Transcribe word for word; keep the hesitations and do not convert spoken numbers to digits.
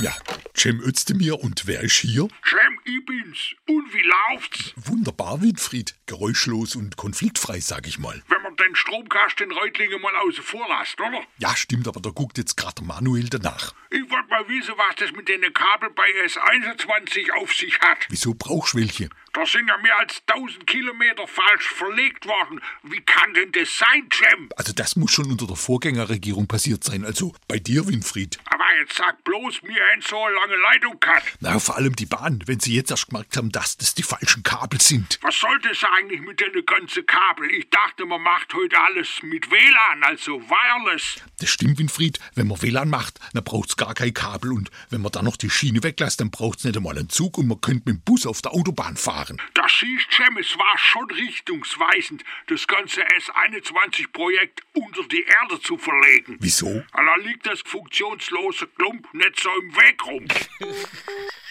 Ja, Cem Özdemir, und wer ist hier? Cem, ich bin's. Und wie läuft's? Wunderbar, Winfried. Geräuschlos und konfliktfrei, sag ich mal. Wenn man den Stromkasten in Reutlingen mal außen vor lässt, oder? Ja, stimmt, aber da guckt jetzt gerade der Manuel danach. Ich wollte mal wissen, was das mit den Kabeln bei S einundzwanzig auf sich hat. Wieso brauchst du welche? Da sind ja mehr als tausend Kilometer falsch verlegt worden. Wie kann denn das sein, Cem? Also das muss schon unter der Vorgängerregierung passiert sein, also bei dir, Winfried. Aber jetzt sag bloß, mir ein so lange Leitung gehabt. Na, vor allem die Bahn, wenn sie jetzt erst gemerkt haben, dass das die falschen Kabel sind. Was soll das eigentlich mit den ganzen Kabel? Ich dachte, man macht heute alles mit W L A N, also Wireless. Das stimmt, Winfried. Wenn man W L A N macht, dann braucht's gar kein Kabel. Und wenn man dann noch die Schiene weglässt, dann braucht's nicht einmal einen Zug und man könnte mit dem Bus auf der Autobahn fahren. Das siehst, Cem, es war schon richtungsweisend, das ganze S einundzwanzig Projekt unter die Erde zu verlegen. Wieso? Da liegt das funktionslose Klump nicht so im Weg rum.